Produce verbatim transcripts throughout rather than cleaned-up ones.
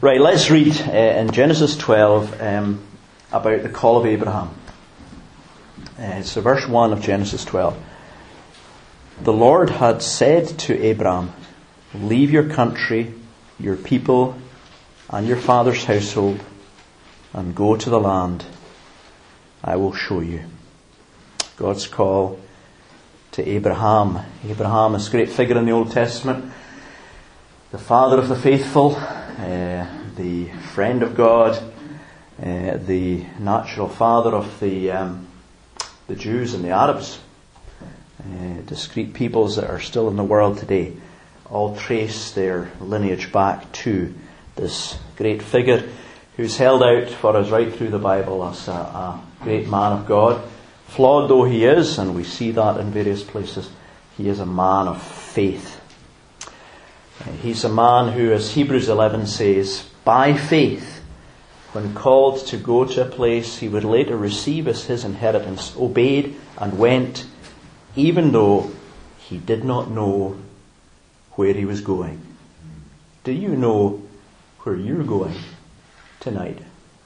Right, let's read uh, in Genesis twelve um, about the call of Abraham. Uh, so verse one of Genesis twelve. The Lord had said to Abraham, leave your country, your people, and your father's household, and go to the land I will show you. God's call to Abraham. Abraham is a great figure in the Old Testament. The father of the faithful, uh, the friend of God, uh, the natural father of the um, the Jews and the Arabs, uh, discrete peoples that are still in the world today, all trace their lineage back to this great figure who's held out for us right through the Bible as a, a great man of God. Flawed though he is, and we see that in various places, he is a man of faith. He's a man who, as Hebrews eleven says, by faith, when called to go to a place he would later receive as his inheritance, obeyed and went, even though he did not know where he was going. Do you know where you're going tonight?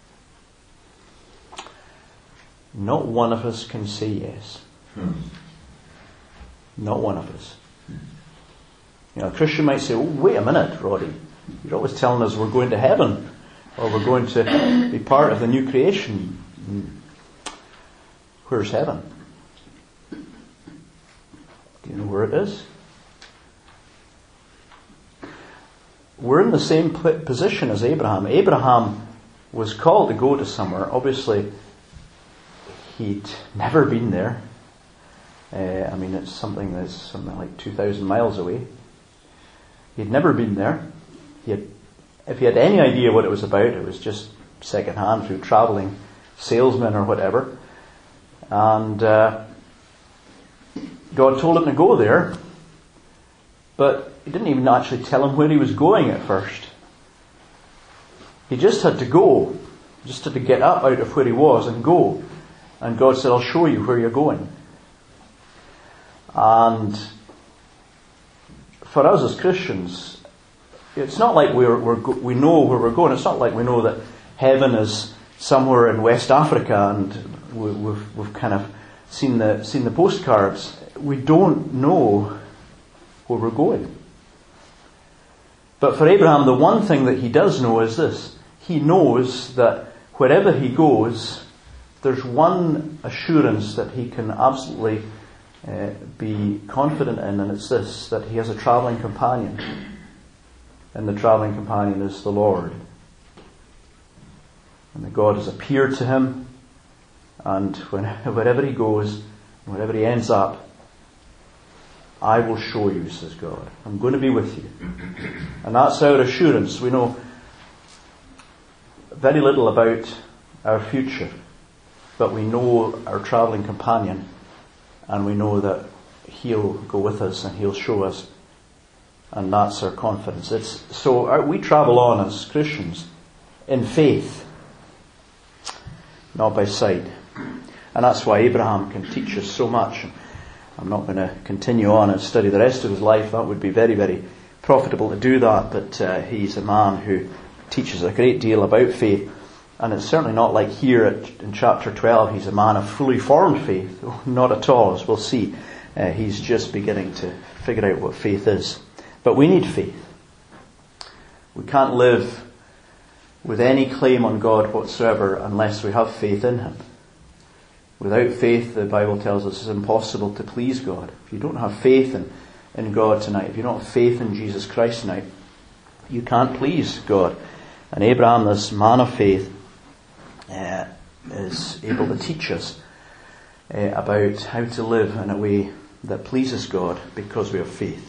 Not one of us can say yes. Hmm. Not one of us. You know, a Christian might say, oh, wait a minute, Roddy. You're always telling us we're going to heaven, or we're going to be part of the new creation. Where's heaven? Do you know where it is? We're in the same position as Abraham. Abraham was called to go to somewhere. Obviously, he'd never been there. Uh, I mean, it's something that's something like two thousand miles away. He'd never been there. He had, if he had any idea what it was about, it was just second-hand through travelling salesmen or whatever. And uh, God told him to go there, but he didn't even actually tell him where he was going at first. He just had to go, just had to get up out of where he was and go. And God said, I'll show you where you're going. And for us as Christians, it's not like we're, we're we know where we're going. It's not like we know that heaven is somewhere in West Africa and we, we've we've kind of seen the seen the postcards. We don't know where we're going. But for Abraham, the one thing that he does know is this: he knows that wherever he goes, there's one assurance that he can absolutely uh, be confident in, and it's this, that he has a travelling companion. And the travelling companion is the Lord. And that God has appeared to him, and when, wherever he goes, wherever he ends up, I will show you, says God. I'm going to be with you. And that's our assurance. We know very little about our future, but we know our travelling companion, and we know that he'll go with us and he'll show us, and that's our confidence. It's so our, we travel on as Christians in faith, not by sight, and that's why Abraham can teach us so much. I'm not going to continue on and study the rest of his life. That would be very, very profitable to do that, but uh, he's a man who teaches a great deal about faith. And it's certainly not like here at, in chapter twelve, he's a man of fully formed faith. Not at all, as we'll see. Uh, he's just beginning to figure out what faith is. But we need faith. We can't live with any claim on God whatsoever unless we have faith in Him. Without faith, the Bible tells us, it's impossible to please God. If you don't have faith in, in God tonight, if you don't have faith in Jesus Christ tonight, you can't please God. And Abraham, this man of faith, Uh, is able to teach us uh, about how to live in a way that pleases God because we have faith.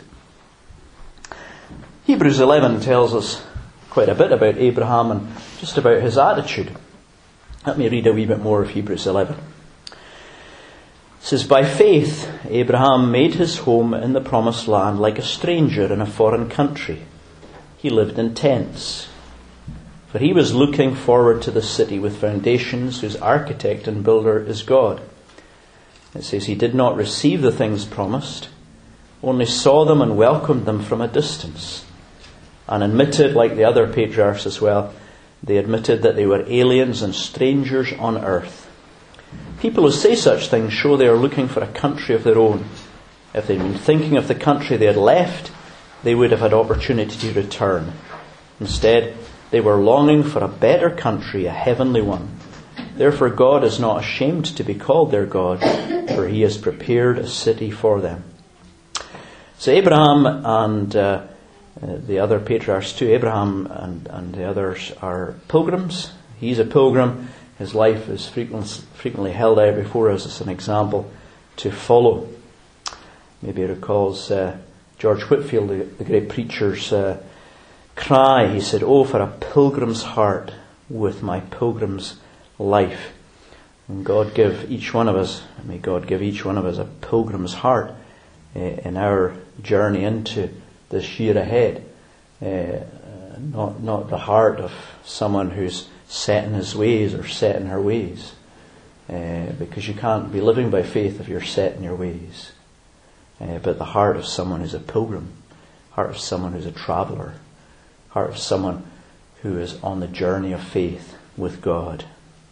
Hebrews eleven tells us quite a bit about Abraham and just about his attitude. Let me read a wee bit more of Hebrews eleven. It says, by faith Abraham made his home in the promised land like a stranger in a foreign country. He lived in tents, for he was looking forward to the city with foundations, whose architect and builder is God. It says he did not receive the things promised, only saw them and welcomed them from a distance, and admitted, like the other patriarchs as well, they admitted that they were aliens and strangers on earth. People who say such things show they are looking for a country of their own. If they'd been thinking of the country they had left, they would have had opportunity to return. Instead, they were longing for a better country, a heavenly one. Therefore God is not ashamed to be called their God, for he has prepared a city for them. So Abraham and uh, the other patriarchs too, Abraham and, and the others are pilgrims. He's a pilgrim. His life is frequently, frequently held out before us as an example to follow. Maybe it recalls uh, George Whitefield, the, the great preacher's uh, cry. He said, "Oh, for a pilgrim's heart with my pilgrim's life." And God give each one of us, may God give each one of us a pilgrim's heart uh, in our journey into this year ahead. Uh, not not the heart of someone who's set in his ways or set in her ways. Uh, because you can't be living by faith if you're set in your ways. Uh, but the heart of someone who's a pilgrim, heart of someone who's a traveller, heart of someone who is on the journey of faith with God.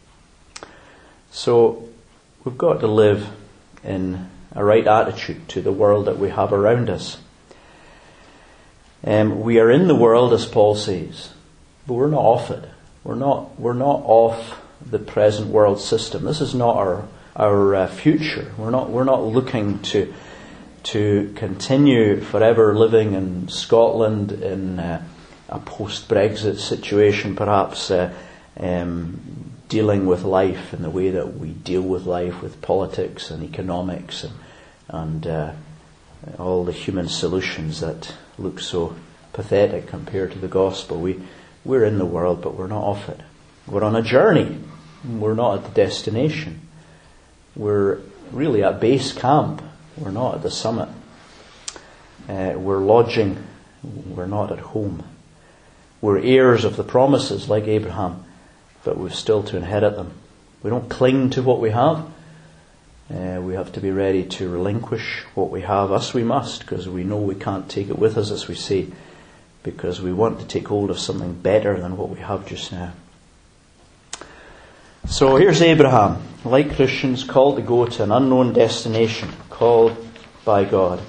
So we've got to live in a right attitude to the world that we have around us. Um, we are in the world, as Paul says, but we're not off it. We're not. We're not off the present world system. This is not our our uh, future. We're not. We're not looking to to continue forever living in Scotland in uh, a post-Brexit situation, perhaps uh, um, dealing with life in the way that we deal with life, with politics and economics and and uh, all the human solutions that look so pathetic compared to the gospel. We we're in the world, but we're not off it. We're on a journey. We're not at the destination. We're really at base camp. We're not at the summit. Uh, we're lodging. We're not at home. We're heirs of the promises like Abraham, but we've still to inherit them. We don't cling to what we have. Uh, we have to be ready to relinquish what we have. Us we must, because we know we can't take it with us, as we say, because we want to take hold of something better than what we have just now. So here's Abraham, like Christians, called to go to an unknown destination, called by God.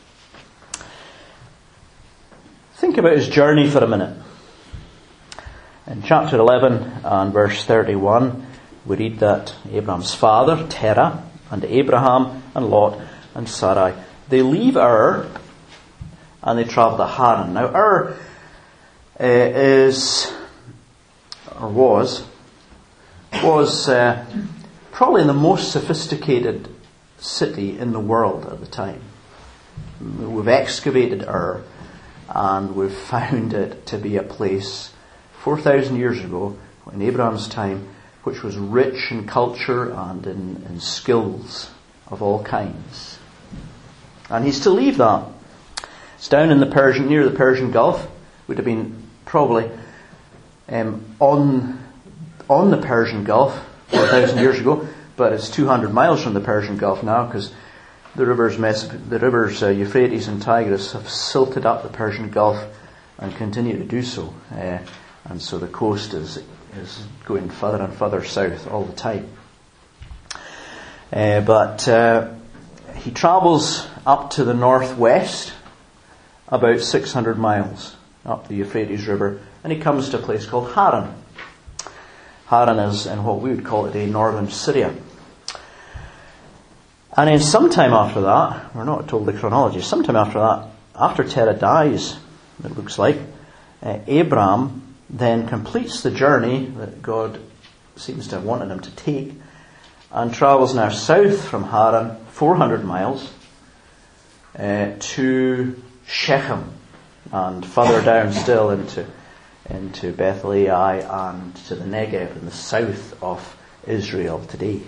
Think about his journey for a minute. In chapter eleven and verse thirty-one, we read that Abraham's father, Terah, and Abraham and Lot and Sarai, they leave Ur and they travel to Haran. Now Ur uh, is, or was, was uh, probably the most sophisticated city in the world at the time. We've excavated Ur and we've found it to be a place four thousand years ago, in Abraham's time, which was rich in culture and in, in skills of all kinds. And he's to leave that. It's down in the Persian, near the Persian Gulf. Would have been probably um, on on the Persian Gulf four thousand years ago, but it's two hundred miles from the Persian Gulf now, because the rivers, the rivers uh, Euphrates and Tigris have silted up the Persian Gulf and continue to do so. Uh, and so the coast is is going further and further south all the time. Uh, but uh, he travels up to the northwest about six hundred miles up the Euphrates River, and he comes to a place called Haran. Haran is in what we would call today northern Syria. And then sometime after that, we're not told the chronology, sometime after that, after Terah dies, it looks like, uh, Abraham then completes the journey that God seems to have wanted him to take and travels now south from Haran, four hundred miles, uh, to Shechem, and further down still into into Bethel Ai and to the Negev in the south of Israel today.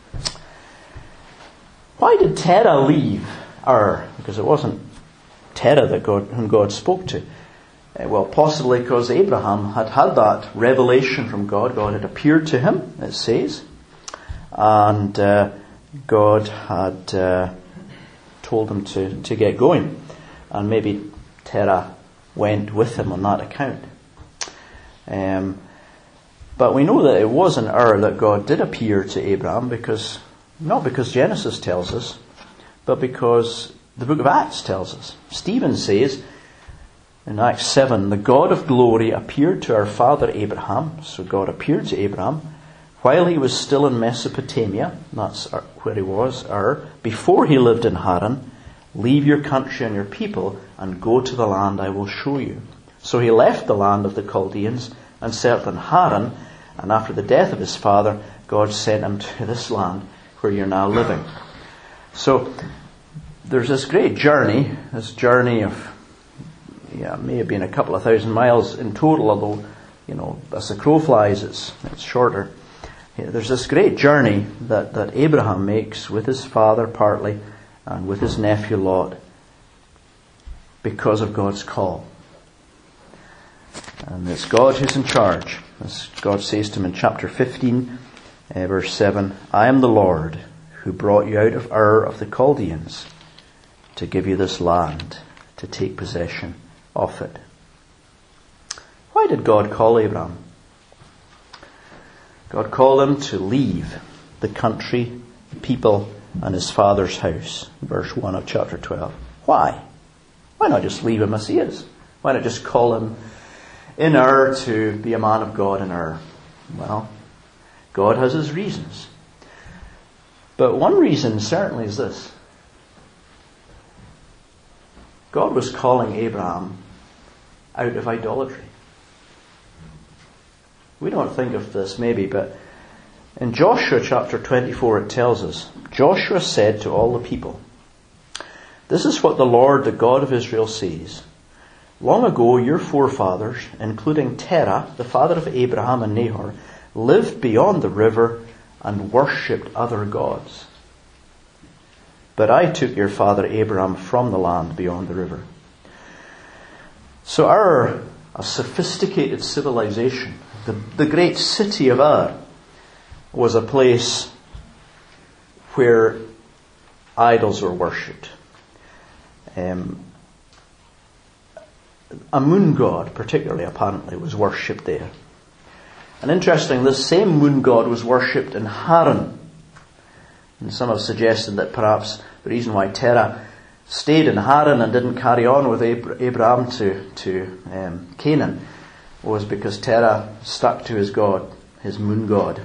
Why did Terah leave Ur? Because it wasn't Terah that God, whom God spoke to. Uh, well, possibly because Abraham had had that revelation from God. God had appeared to him, it says, and uh, God had uh, told him to, to get going. And maybe Terah went with him on that account. Um, but we know that it was in Ur that God did appear to Abraham, because not because Genesis tells us, but because the book of Acts tells us. Stephen says in Acts seven, the God of glory appeared to our father Abraham, so God appeared to Abraham, while he was still in Mesopotamia, that's where he was, Ur, before he lived in Haran. Leave your country and your people and go to the land I will show you. So he left the land of the Chaldeans and settled in Haran, and after the death of his father, God sent him to this land where you're now living. So there's this great journey, this journey of, yeah, it may have been a couple of thousand miles in total, although, you know, as the crow flies, it's, it's shorter. Yeah, there's this great journey that, that Abraham makes with his father partly, and with his nephew Lot, because of God's call. And it's God who's in charge. As God says to him in chapter fifteen, uh, verse seven, I am the Lord who brought you out of Ur of the Chaldeans to give you this land, to take possession of it. Why did God call Abraham? God called him to leave the country, people, and his father's house. Verse one of chapter twelve. Why? Why not just leave him as he is? Why not just call him in Ur to be a man of God in Ur? Well, God has his reasons. But one reason certainly is this. God was calling Abraham out of idolatry. We don't think of this maybe, but in Joshua chapter twenty-four it tells us, Joshua said to all the people, this is what the Lord, the God of Israel, says. Long ago your forefathers, including Terah, the father of Abraham and Nahor, lived beyond the river and worshipped other gods. But I took your father Abraham from the land beyond the river. So Ur, a sophisticated civilization, the, the great city of Ur, was a place where idols were worshipped. Um, a moon god, particularly apparently, was worshipped there. And interesting, this same moon god was worshipped in Haran. And some have suggested that perhaps the reason why Terah stayed in Haran and didn't carry on with Abraham to, to um, Canaan was because Terah stuck to his god, his moon god,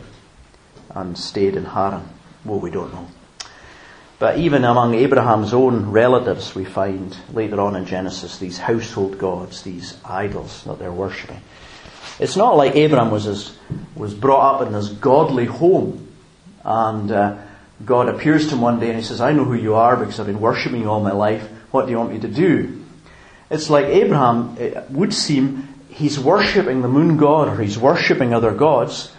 and stayed in Haran. Well, we don't know. But even among Abraham's own relatives, we find later on in Genesis these household gods, these idols that they're worshipping. It's not like Abraham was as, was brought up in this godly home, and uh, God appears to him one day and he says, I know who you are because I've been worshipping you all my life. What do you want me to do? It's like Abraham, it would seem, he's worshipping the moon god or he's worshipping other gods.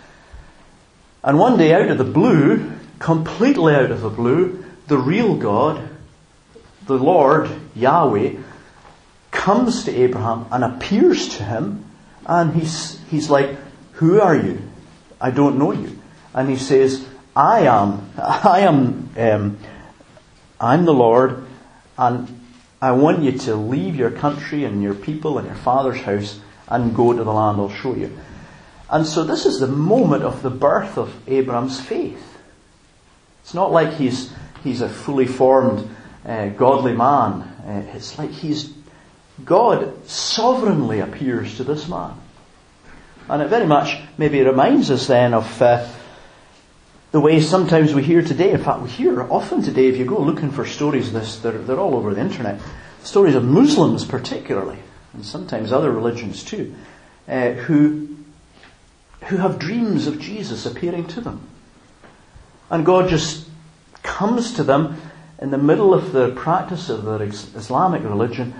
And one day out of the blue, completely out of the blue, the real God, the Lord, Yahweh, comes to Abraham and appears to him, and he's he's like, who are you? I don't know you. And he says, I am, I am, um, I'm the Lord, and I want you to leave your country and your people and your father's house and go to the land I'll show you. And so this is the moment of the birth of Abraham's faith. It's not like he's he's a fully formed, uh, godly man. Uh, it's like he's God sovereignly appears to this man. And it very much maybe reminds us then of uh, the way sometimes we hear today. In fact, we hear often today, if you go looking for stories of this, they're, they're all over the internet. Stories of Muslims particularly, and sometimes other religions too, uh, who who have dreams of Jesus appearing to them. And God just comes to them in the middle of the practice of their Islamic religion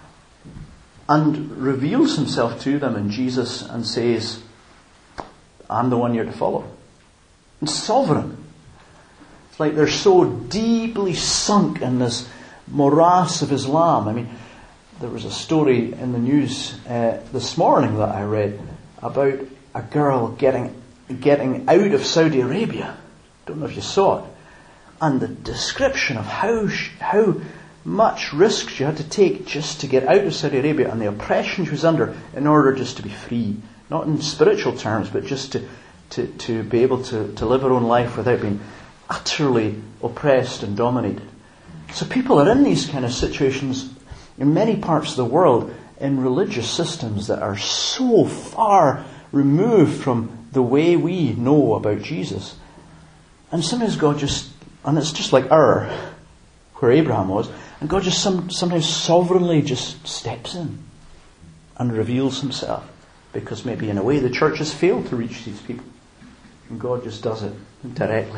and reveals himself to them in Jesus and says, I'm the one you're to follow. And sovereign. It's like they're so deeply sunk in this morass of Islam. I mean, there was a story in the news uh, this morning that I read about a girl getting getting out of Saudi Arabia. Don't know if you saw it. And the description of how she, how much risk she had to take just to get out of Saudi Arabia and the oppression she was under in order just to be free. Not in spiritual terms, but just to, to, to be able to, to live her own life without being utterly oppressed and dominated. So people are in these kind of situations in many parts of the world in religious systems that are so far removed from the way we know about Jesus. And sometimes God just, and it's just like Ur, where Abraham was, and God just some, sometimes sovereignly just steps in and reveals himself. Because maybe in a way the church has failed to reach these people. And God just does it directly.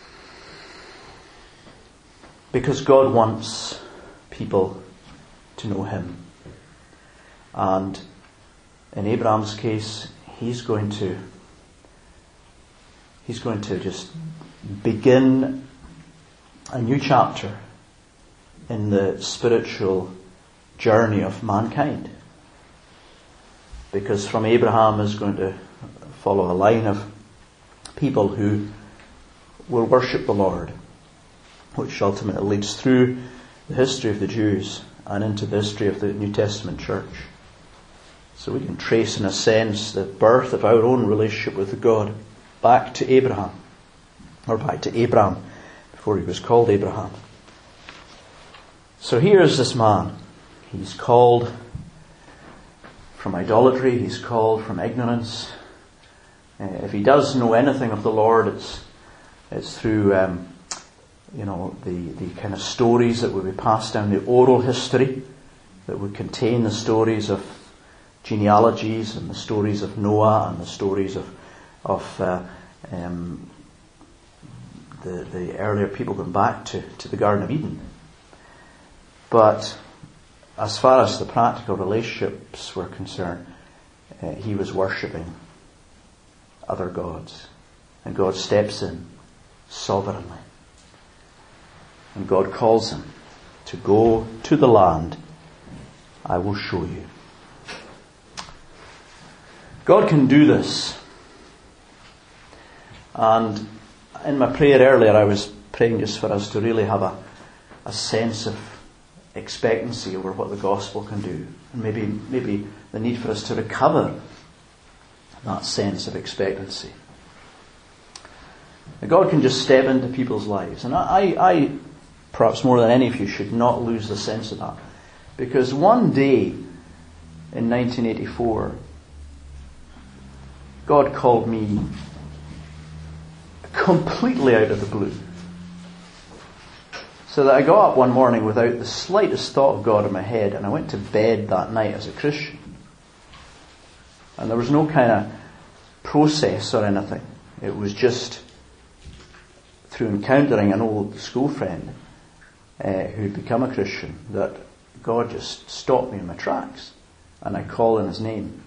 Because God wants people to know him. And in Abraham's case, he's going to he's going to just begin a new chapter in the spiritual journey of mankind. Because from Abraham is going to follow a line of people who will worship the Lord, which ultimately leads through the history of the Jews and into the history of the New Testament church. So we can trace in a sense the birth of our own relationship with God back to Abraham, or back to Abraham before he was called Abraham. So here is this man. He's called from idolatry, he's called from ignorance. Uh, if he does know anything of the Lord, it's it's through um, you know the, the kind of stories that would be passed down, the oral history that would contain the stories of genealogies and the stories of Noah and the stories of of uh, um, the the earlier people going back to, to the Garden of Eden. But as far as the practical relationships were concerned, uh, he was worshipping other gods. And God steps in sovereignly. And God calls him to go to the land I will show you. God can do this. And in my prayer earlier, I was praying just for us to really have a, a sense of expectancy over what the gospel can do, and maybe maybe the need for us to recover that sense of expectancy. God can just step into people's lives, and I, I perhaps more than any of you should not lose the sense of that, because one day in nineteen eighty-four God called me completely out of the blue. So that I got up one morning without the slightest thought of God in my head, and I went to bed that night as a Christian. And there was no kind of process or anything. It was just through encountering an old school friend uh, who'd become a Christian that God just stopped me in my tracks, and I called in his name.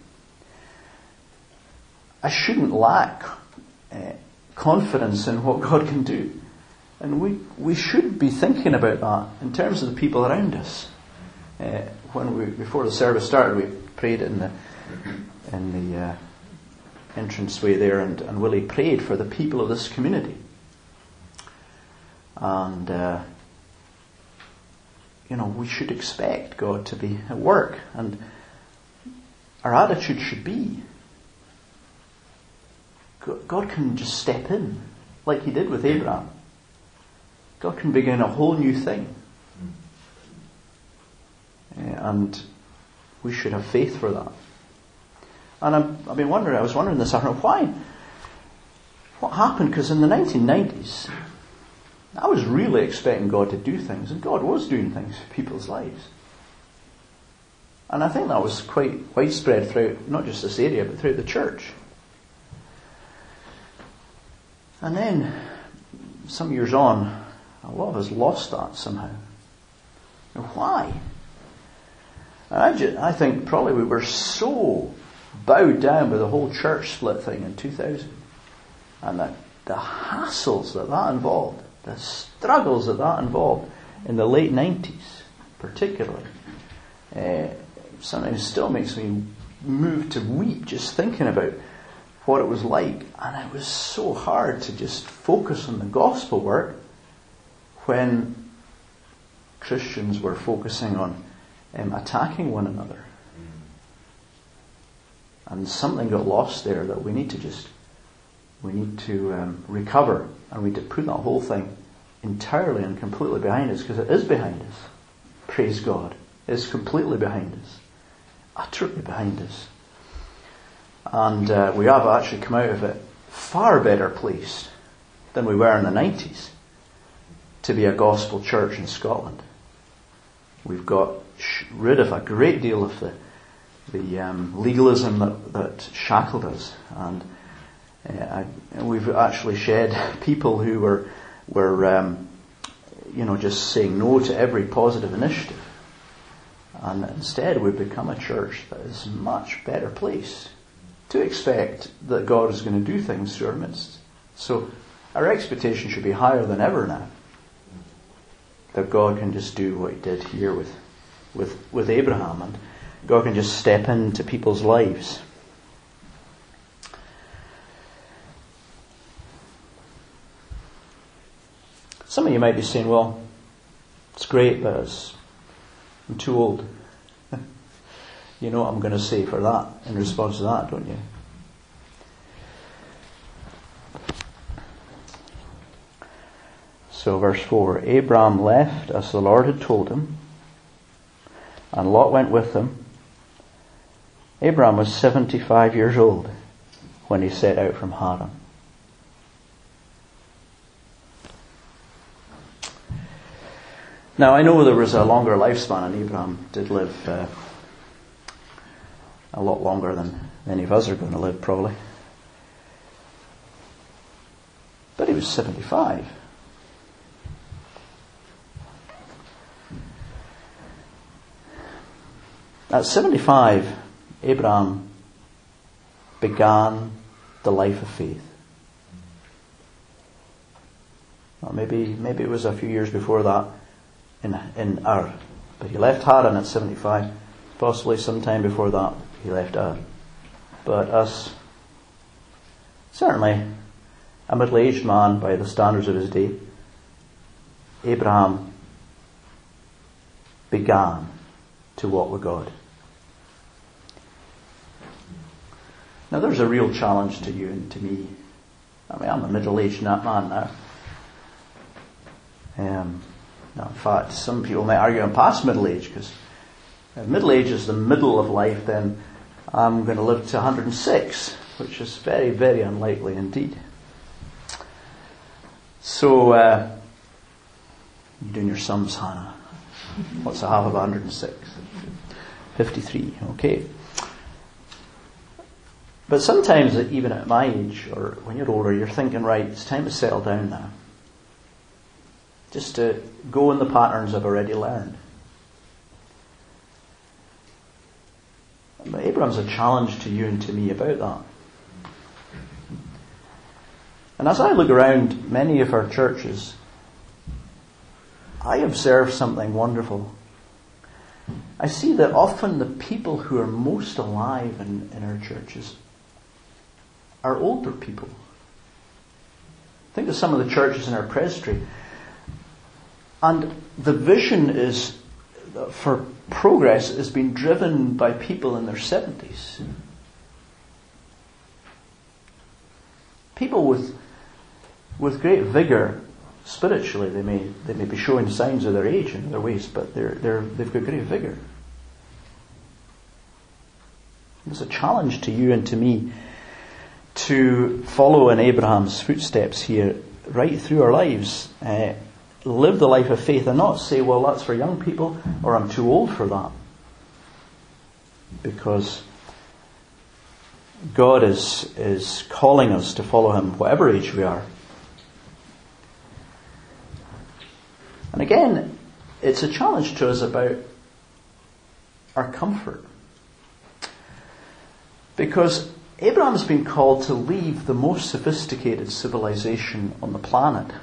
I shouldn't lack uh, confidence in what God can do. And we, we should be thinking about that in terms of the people around us. Uh, when we before the service started, we prayed in the in the uh, entranceway there, and, and Willie prayed for the people of this community. And uh, you know, we should expect God to be at work, and our attitude should be, God can just step in, like he did with Abraham. God can begin a whole new thing. Uh, and we should have faith for that. And I'm, I've been wondering, I was wondering this afternoon, why? What happened? Because in the nineteen nineties, I was really expecting God to do things, and God was doing things in people's lives. And I think that was quite widespread throughout, not just this area, but throughout the church. And then, some years on, a lot of us lost that somehow. Now, why? I, just, I think probably we were so bowed down by the whole church split thing in two thousand. And the, the hassles that that involved, the struggles that that involved in the late nineties, particularly. Uh, sometimes still makes me move to weep just thinking about what it was like. And it was so hard to just focus on the gospel work when Christians were focusing on um, attacking one another. And something got lost there that we need to just, we need to um, recover, and we need to put that whole thing entirely and completely behind us, because it is behind us. Praise God. It's completely behind us. Utterly behind us. And uh, we have actually come out of it far better placed than we were in the nineties to be a gospel church in Scotland. We've got rid of a great deal of the the um, legalism that, that shackled us, and uh, I, we've actually shed people who were were um, you know just saying no to every positive initiative, and instead we've become a church that is much better placed to expect that God is going to do things through our midst. So our expectation should be higher than ever now, that God can just do what He did here with with with Abraham, and God can just step into people's lives. Some of you might be saying, well, it's great, but it's, I'm too old. You know what I'm going to say for that, in response to that, don't you? So verse four, Abram left as the Lord had told him, and Lot went with him. Abram was seventy-five years old when he set out from Haran. Now I know there was a longer lifespan, and Abram did live uh, a lot longer than any of us are going to live, probably. But he was seventy-five. At seventy-five, Abraham began the life of faith. Well, maybe maybe it was a few years before that in in Ur. But he left Haran at seventy-five. Possibly sometime before that he left Ur. But as certainly a middle-aged man by the standards of his day, Abraham began to walk with God. Now there's a real challenge to you and to me. I mean, I'm a middle-aged man now. Um, now, in fact, some people might argue I'm past middle age, because if middle age is the middle of life, then I'm going to live to one hundred six, which is very, very unlikely indeed. So, uh, you're doing your sums, Hannah. What's the half of one hundred six? fifty-three, okay. But sometimes, even at my age, or when you're older, you're thinking, right, it's time to settle down now. Just to go in the patterns I've already learned. But Abraham's a challenge to you and to me about that. And as I look around many of our churches, I observe something wonderful. I see that often the people who are most alive in, in our churches are older people. Think of some of the churches in our presbytery. And the vision is, for progress, is being driven by people in their seventies. People with with great vigour spiritually. They may they may be showing signs of their age in their ways, but they're they're they've got great vigour. There's a challenge to you and to me to follow in Abraham's footsteps here right through our lives. Uh, live the life of faith and not say, well, that's for young people, or I'm too old for that. Because God is is calling us to follow Him whatever age we are. And again, it's a challenge to us about our comfort. Because Abraham's been called to leave the most sophisticated civilization on the planet.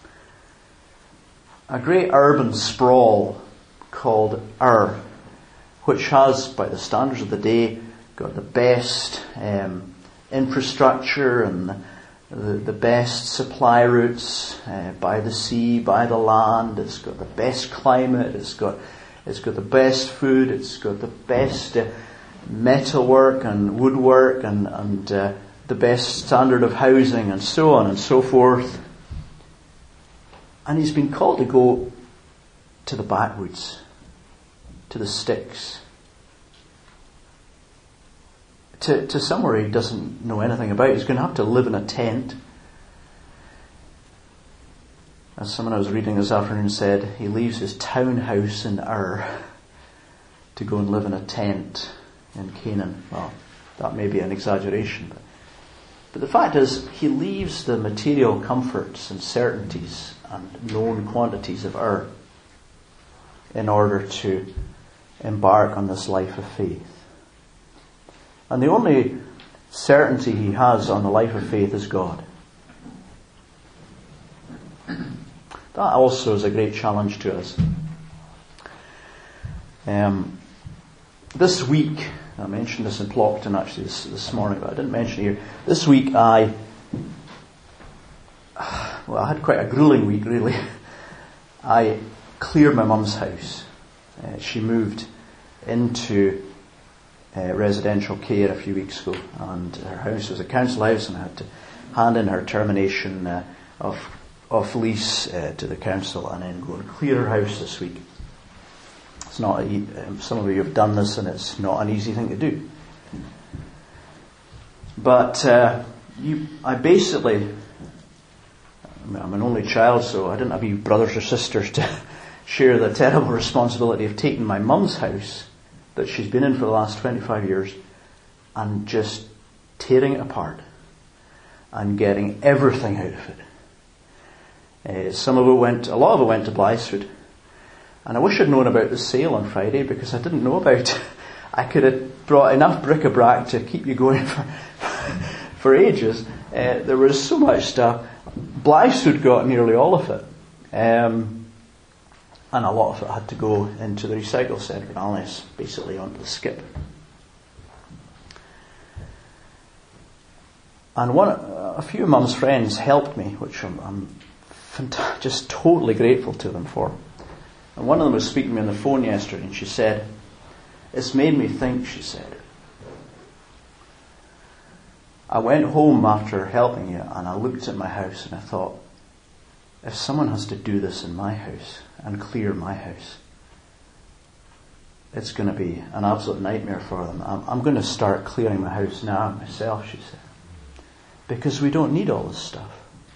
A great urban sprawl called Ur, which has, by the standards of the day, got the best um, infrastructure and the, the best supply routes uh, by the sea, by the land. It's got the best climate. It's got it's got the best food. It's got the best uh, metalwork and woodwork and and uh, the best standard of housing and so on and so forth. And he's been called to go to the backwoods, to the sticks, to, to somewhere he doesn't know anything about. He's going to have to live in a tent. As someone I was reading this afternoon said, he leaves his townhouse in Ur to go and live in a tent in Canaan. Well, that may be an exaggeration, but, but the fact is, he leaves the material comforts and certainties and known quantities of Ur in order to embark on this life of faith. And the only certainty he has on the life of faith is God. That also is a great challenge to us. Um, this week, I mentioned this in Plockton actually this, this morning, but I didn't mention it here. This week I, well, I had quite a grueling week really. I cleared my mum's house. Uh, she moved into uh, residential care a few weeks ago, and her house was a council house, and I had to hand in her termination uh, of off lease uh, to the council, and then go and clear her house this week. It's not a, um, some of you have done this, and it's not an easy thing to do. But uh, you, I basically, I mean, I'm an only child, so I didn't have any brothers or sisters to share the terrible responsibility of taking my mum's house that she's been in for the last twenty-five years and just tearing it apart and getting everything out of it. Uh, some of it went, a lot of it went to Blytheswood. And I wish I'd known about the sale on Friday, because I didn't know about it. I could have brought enough bric-a-brac to keep you going for for ages. Uh, there was so much stuff. Blytheswood got nearly all of it. Um, and a lot of it had to go into the recycle centre in Alice, basically onto the skip. And one, a few of Mum's friends helped me, which I'm, I'm fant- just totally grateful to them for. And one of them was speaking to me on the phone yesterday, and she said, "It's made me think," she said. "I went home after helping you, and I looked at my house, and I thought, if someone has to do this in my house and clear my house, it's going to be an absolute nightmare for them. I'm, I'm going to start clearing my house now myself," she said, "because we don't need all this stuff."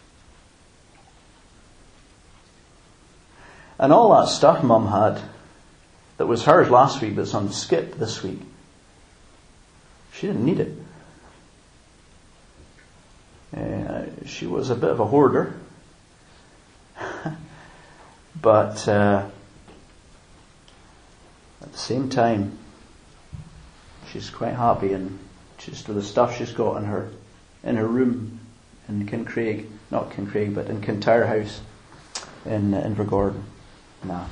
And all that stuff Mum had that was hers last week that's on the skip this week, she didn't need it. Uh, she was a bit of a hoarder. But uh, at the same time, she's quite happy, and just with the stuff she's got in her in her room in Kincraig, not Kincraig, but in Kintyre House in uh, Invergordon. Nah.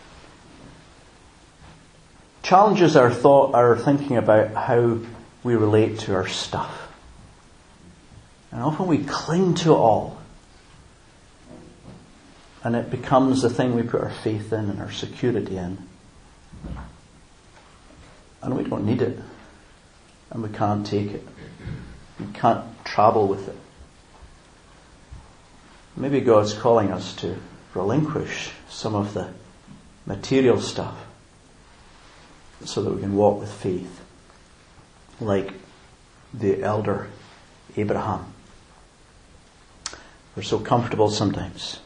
Challenges our thought, our thinking about how we relate to our stuff, and often we cling to it all. And it becomes the thing we put our faith in and our security in. And we don't need it. And we can't take it. We can't travel with it. Maybe God's calling us to relinquish some of the material stuff so that we can walk with faith, like the elder Abraham. We're so comfortable sometimes.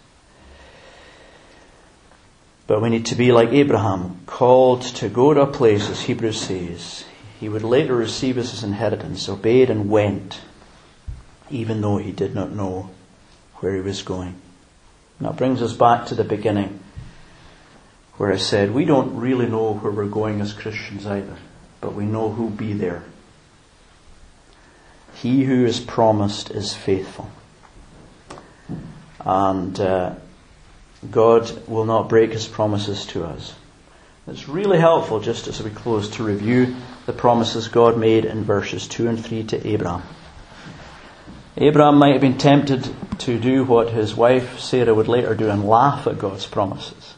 But we need to be like Abraham, called to go to a place, as Hebrews says. He would later receive as his inheritance, obeyed and went, even though he did not know where he was going. And that brings us back to the beginning, where I said we don't really know where we're going as Christians either, but we know who'll be there. He who is promised is faithful. And uh, God will not break his promises to us. It's really helpful, just as we close, to review the promises God made in verses two and three to Abraham. Abraham might have been tempted to do what his wife Sarah would later do and laugh at God's promises.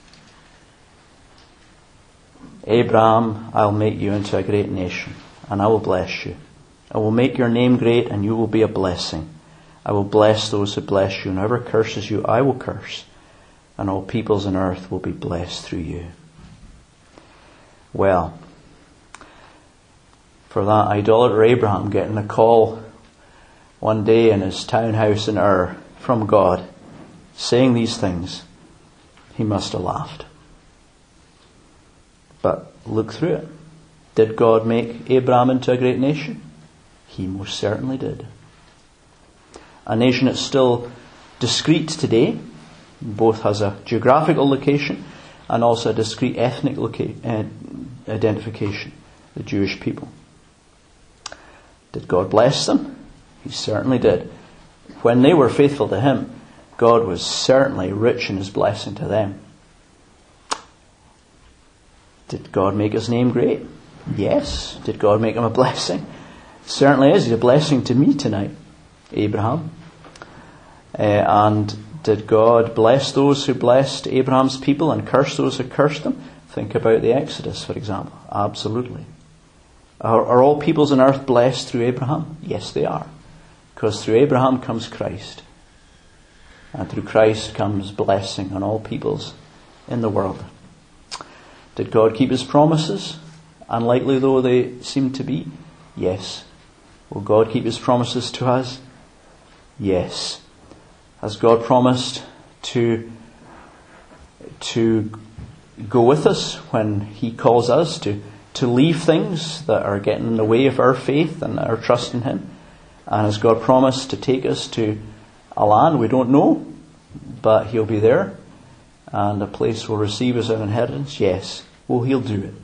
Abraham, I'll make you into a great nation, and I will bless you. I will make your name great, and you will be a blessing. I will bless those who bless you, and whoever curses you, I will curse, and all peoples on earth will be blessed through you. Well, for that idolater Abraham getting a call one day in his townhouse in Ur from God, saying these things, he must have laughed. But look through it. Did God make Abraham into a great nation? He most certainly did. A nation that's still discrete today, both has a geographical location and also a discrete ethnic loca- uh, identification, the Jewish people. Did God bless them? He certainly did. When they were faithful to Him, God was certainly rich in His blessing to them. Did God make His name great? Yes. Did God make him a blessing? Certainly is. He's a blessing to me tonight, Abraham. Uh, and did God bless those who blessed Abraham's people and curse those who cursed them? Think about the Exodus, for example. Absolutely. Are, are all peoples on earth blessed through Abraham? Yes, they are. Because through Abraham comes Christ. And through Christ comes blessing on all peoples in the world. Did God keep His promises? Unlikely though they seem to be? Yes. Will God keep His promises to us? Yes. Has God promised to, to go with us when He calls us to, to leave things that are getting in the way of our faith and our trust in Him? And has God promised to take us to a land we don't know, but He'll be there, and a place we'll receive as an inheritance? Yes. Well, He'll do it.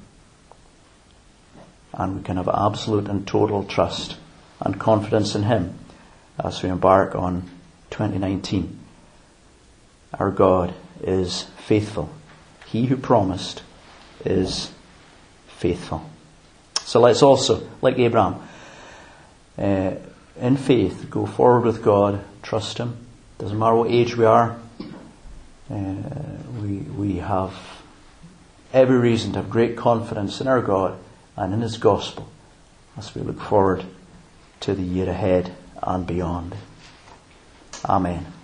And we can have absolute and total trust and confidence in Him as we embark on twenty nineteen. Our God is faithful. He who promised is faithful. So let's also, like Abraham, uh, in faith, go forward with God, trust Him. Doesn't matter what age we are. Uh, we we have every reason to have great confidence in our God and in His gospel as we look forward to the year ahead and beyond. Amen.